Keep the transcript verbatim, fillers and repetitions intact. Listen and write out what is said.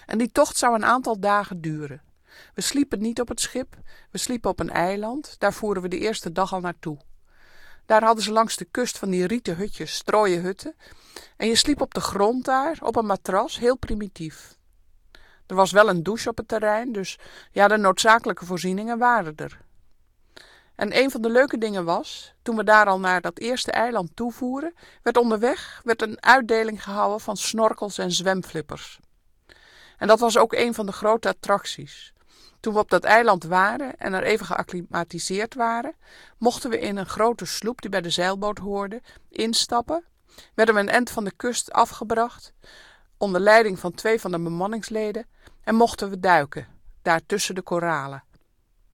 En die tocht zou een aantal dagen duren. We sliepen niet op het schip, we sliepen op een eiland, daar voeren we de eerste dag al naartoe. Daar hadden ze langs de kust van die rieten hutjes, strooien hutten, en je sliep op de grond daar, op een matras, heel primitief. Er was wel een douche op het terrein, dus ja, de noodzakelijke voorzieningen waren er. En een van de leuke dingen was, toen we daar al naar dat eerste eiland toevoeren, werd onderweg werd een uitdeling gehouden van snorkels en zwemflippers. En dat was ook een van de grote attracties. Toen we op dat eiland waren en er even geacclimatiseerd waren, mochten we in een grote sloep die bij de zeilboot hoorde, instappen, werden we een end van de kust afgebracht, onder leiding van twee van de bemanningsleden, en mochten we duiken, daar tussen de koralen.